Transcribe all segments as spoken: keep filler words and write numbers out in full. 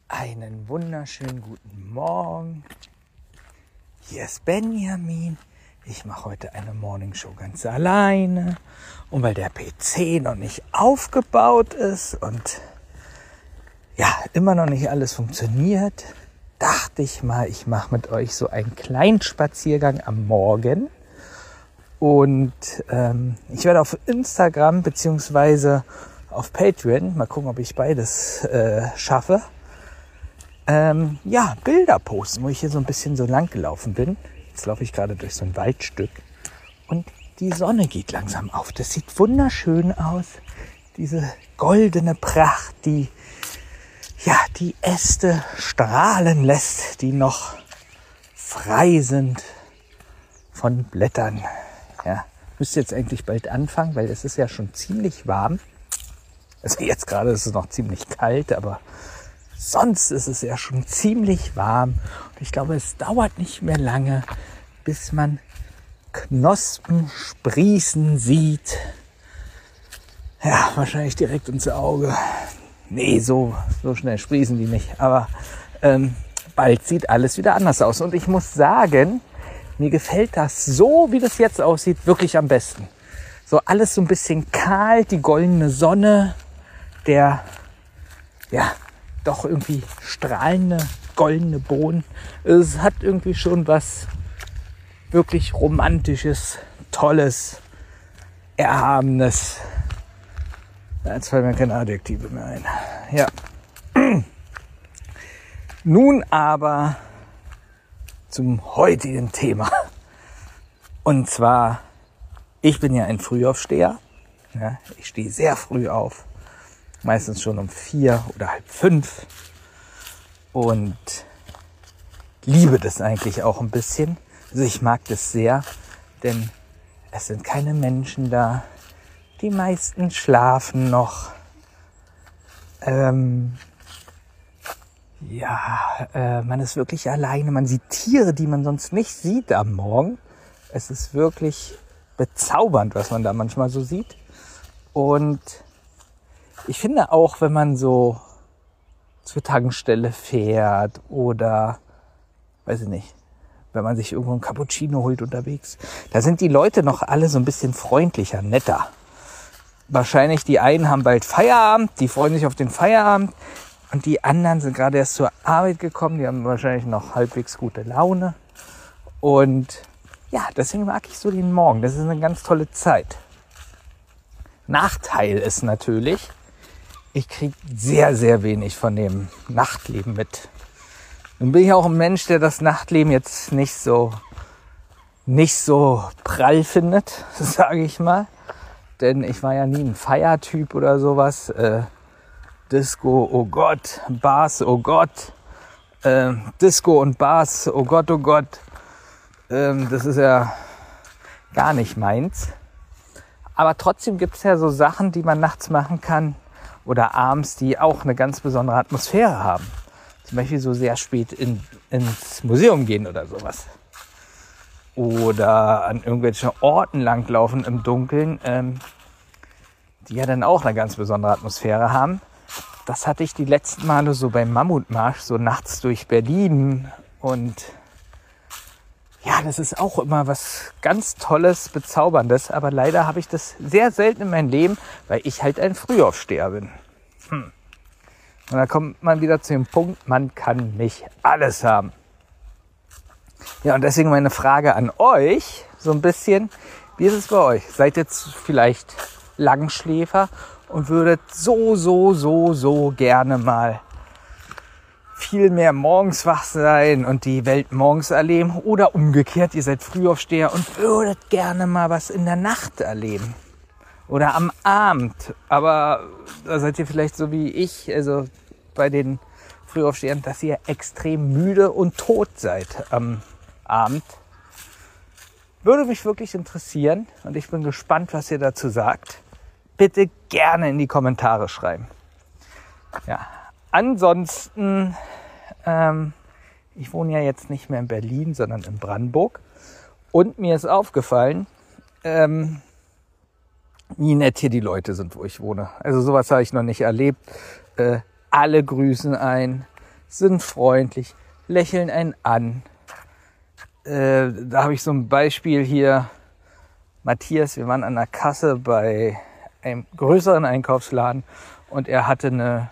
Einen wunderschönen guten Morgen. Hier ist Benjamin. Ich mache heute eine Morningshow ganz alleine. Und weil der P C noch nicht aufgebaut ist und ja, immer noch nicht alles funktioniert, dachte ich mal, ich mache mit euch so einen kleinen Spaziergang am Morgen. Und ähm, ich werde auf Instagram beziehungsweise auf Patreon, mal gucken, ob ich beides äh, schaffe, ähm, ja, Bilder posten, wo ich hier so ein bisschen so lang gelaufen bin. Jetzt laufe ich gerade durch so ein Waldstück und die Sonne geht langsam auf. Das sieht wunderschön aus. Diese goldene Pracht, die ja die Äste strahlen lässt, die noch frei sind von Blättern. Ja, müsste jetzt eigentlich bald anfangen, weil es ist ja schon ziemlich warm. Also jetzt gerade ist es noch ziemlich kalt, aber sonst ist es ja schon ziemlich warm. Und ich glaube, es dauert nicht mehr lange, bis man Knospen sprießen sieht. Ja, wahrscheinlich direkt ins Auge. Nee, so, so schnell sprießen die nicht. Aber ähm, bald sieht alles wieder anders aus. Und ich muss sagen, mir gefällt das so, wie das jetzt aussieht, wirklich am besten. So alles so ein bisschen kahl, die goldene Sonne, der, ja, doch irgendwie strahlende, goldene Boden. Es hat irgendwie schon was wirklich Romantisches, Tolles, Erhabenes. Jetzt fallen mir keine Adjektive mehr ein. Ja. Nun aber zum heutigen Thema. Und zwar, ich bin ja ein Frühaufsteher. Ja, ich stehe sehr früh auf. Meistens schon um vier oder halb fünf. Und liebe das eigentlich auch ein bisschen. Also ich mag das sehr, denn es sind keine Menschen da. Die meisten schlafen noch. Ähm, ja, äh, man ist wirklich alleine. Man sieht Tiere, die man sonst nicht sieht am Morgen. Es ist wirklich bezaubernd, was man da manchmal so sieht. Und ich finde auch, wenn man so zur Tankstelle fährt oder, weiß ich nicht, wenn man sich irgendwo ein Cappuccino holt unterwegs, da sind die Leute noch alle so ein bisschen freundlicher, netter. Wahrscheinlich die einen haben bald Feierabend, die freuen sich auf den Feierabend und die anderen sind gerade erst zur Arbeit gekommen, die haben wahrscheinlich noch halbwegs gute Laune. Und ja, deswegen mag ich so den Morgen, das ist eine ganz tolle Zeit. Nachteil ist natürlich, ich kriege sehr, sehr wenig von dem Nachtleben mit. Nun bin ich auch ein Mensch, der das Nachtleben jetzt nicht so, nicht so prall findet, sage ich mal. Denn ich war ja nie ein Feiertyp oder sowas. Äh, Disco, oh Gott, Bars, oh Gott. Äh, Disco und Bars, oh Gott, oh Gott. Ähm, das ist ja gar nicht meins. Aber trotzdem gibt es ja so Sachen, die man nachts machen kann oder abends, die auch eine ganz besondere Atmosphäre haben. Zum Beispiel so sehr spät in, ins Museum gehen oder sowas. Oder an irgendwelchen Orten langlaufen im Dunkeln, ähm, die ja dann auch eine ganz besondere Atmosphäre haben. Das hatte ich die letzten Male so beim Mammutmarsch, so nachts durch Berlin. Und ja, das ist auch immer was ganz Tolles, Bezauberndes. Aber leider habe ich das sehr selten in meinem Leben, weil ich halt ein Frühaufsteher bin. Hm. Und da kommt man wieder zu dem Punkt, man kann nicht alles haben. Ja, und deswegen meine Frage an euch, so ein bisschen, wie ist es bei euch? Seid ihr jetzt vielleicht Langschläfer und würdet so, so, so, so gerne mal viel mehr morgens wach sein und die Welt morgens erleben? Oder umgekehrt, ihr seid Frühaufsteher und würdet gerne mal was in der Nacht erleben? Oder am Abend, aber da seid ihr vielleicht so wie ich, also bei den Frühaufstehern, dass ihr extrem müde und tot seid am Abend. Würde mich wirklich interessieren und ich bin gespannt, was ihr dazu sagt. Bitte gerne in die Kommentare schreiben. Ja, ansonsten, ähm, ich wohne ja jetzt nicht mehr in Berlin, sondern in Brandenburg und mir ist aufgefallen, ähm, wie nett hier die Leute sind, wo ich wohne. Also sowas habe ich noch nicht erlebt. Äh, alle grüßen ein. sind freundlich, lächeln einen an. Äh, da habe ich so ein Beispiel hier. Matthias, wir waren an der Kasse bei einem größeren Einkaufsladen und er hatte eine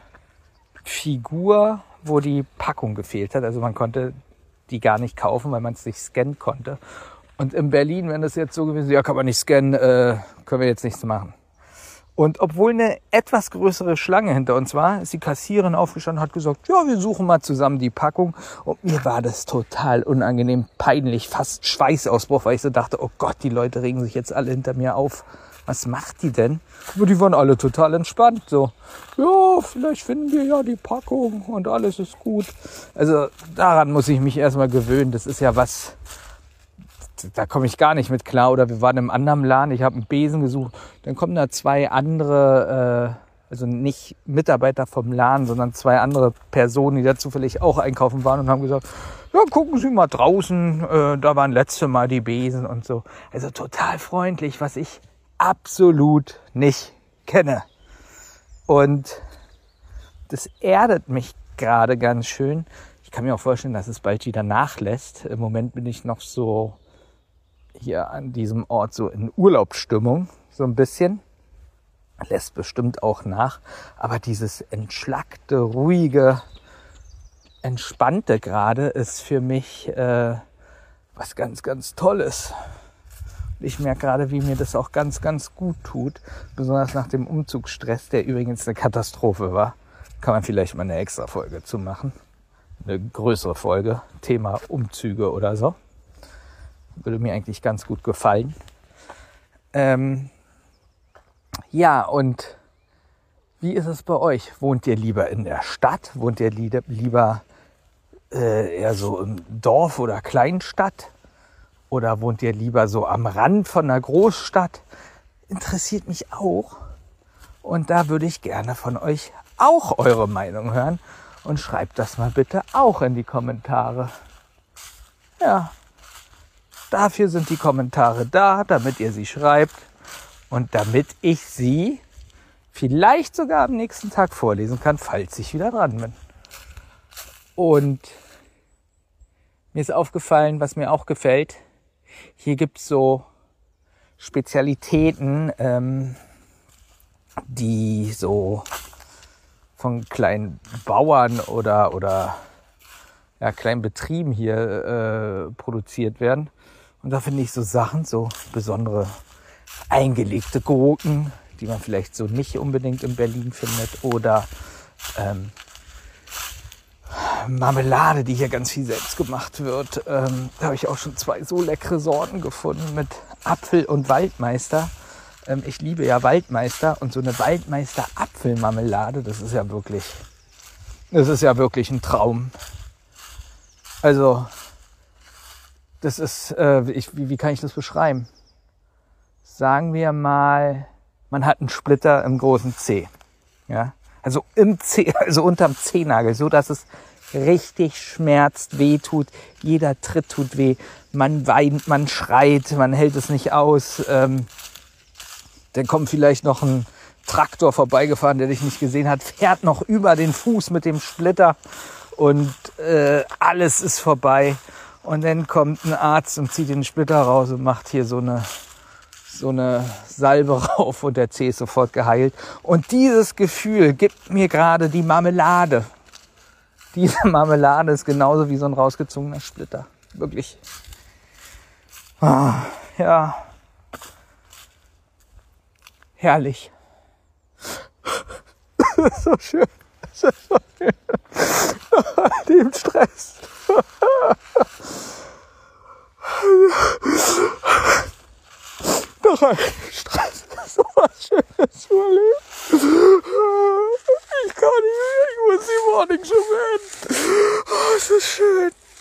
Figur, wo die Packung gefehlt hat. Also man konnte die gar nicht kaufen, weil man es nicht scannen konnte. Und in Berlin, wenn das jetzt so gewesen wäre, ja, kann man nicht scannen, äh, können wir jetzt nichts machen. Und obwohl eine etwas größere Schlange hinter uns war, ist die Kassiererin aufgestanden und hat gesagt, ja, wir suchen mal zusammen die Packung. Und mir war das total unangenehm, peinlich, fast Schweißausbruch, weil ich so dachte, oh Gott, die Leute regen sich jetzt alle hinter mir auf. Was macht die denn? Aber die waren alle total entspannt. So, ja, vielleicht finden wir ja die Packung und alles ist gut. Also daran muss ich mich erstmal gewöhnen. Das ist ja was, da komme ich gar nicht mit klar. Oder wir waren im anderen Laden, ich habe einen Besen gesucht. Dann kommen da zwei andere, äh, also nicht Mitarbeiter vom Laden, sondern zwei andere Personen, die da zufällig auch einkaufen waren und haben gesagt, ja, gucken Sie mal draußen, äh, da waren letzte Mal die Besen und so. Also total freundlich, was ich absolut nicht kenne. Und das erdet mich gerade ganz schön. Ich kann mir auch vorstellen, dass es bald wieder nachlässt. Im Moment bin ich noch so hier an diesem Ort so in Urlaubsstimmung, so ein bisschen. Lässt bestimmt auch nach. Aber dieses entschlackte, ruhige, entspannte gerade ist für mich äh, was ganz, ganz Tolles. Ich merke gerade, wie mir das auch ganz, ganz gut tut. Besonders nach dem Umzugsstress, der übrigens eine Katastrophe war. Kann man vielleicht mal eine extra Folge zu machen. Eine größere Folge. Thema Umzüge oder so. Würde mir eigentlich ganz gut gefallen. Ähm, ja, und wie ist es bei euch? Wohnt ihr lieber in der Stadt? Wohnt ihr lieber äh, eher so im Dorf oder Kleinstadt? Oder wohnt ihr lieber so am Rand von einer Großstadt? Interessiert mich auch. Und da würde ich gerne von euch auch eure Meinung hören. Und schreibt das mal bitte auch in die Kommentare. Ja, dafür sind die Kommentare da, damit ihr sie schreibt. Und damit ich sie vielleicht sogar am nächsten Tag vorlesen kann, falls ich wieder dran bin. Und mir ist aufgefallen, was mir auch gefällt. Hier gibt's so Spezialitäten, ähm, die so von kleinen Bauern oder oder ja, kleinen Betrieben hier äh, produziert werden. Und da finde ich so Sachen, so besondere eingelegte Gurken, die man vielleicht so nicht unbedingt in Berlin findet, oder ähm, Marmelade, die hier ganz viel selbst gemacht wird. Ähm, da habe ich auch schon zwei so leckere Sorten gefunden mit Apfel und Waldmeister. Ähm, ich liebe ja Waldmeister, und so eine Waldmeister-Apfelmarmelade, das ist ja wirklich, das ist ja wirklich ein Traum. Also, das ist, äh, ich, wie, wie kann ich das beschreiben? Sagen wir mal, man hat einen Splitter im großen Zeh. Ja? Also im Zeh, also unterm Zehnagel, so dass es richtig schmerzt, weh tut. Jeder Tritt tut weh. Man weint, man schreit, man hält es nicht aus. Ähm, dann kommt vielleicht noch ein Traktor vorbeigefahren, der dich nicht gesehen hat, fährt noch über den Fuß mit dem Splitter und äh, alles ist vorbei. Und dann kommt ein Arzt und zieht den Splitter raus und macht hier so eine so eine Salbe rauf und der Zeh ist sofort geheilt. Und dieses Gefühl gibt mir gerade die Marmelade. Diese Marmelade ist genauso wie so ein rausgezogener Splitter. Wirklich. Ah, ja. Herrlich. Das ist so schön. Das ist so schön. Dem Stress. Noch ein,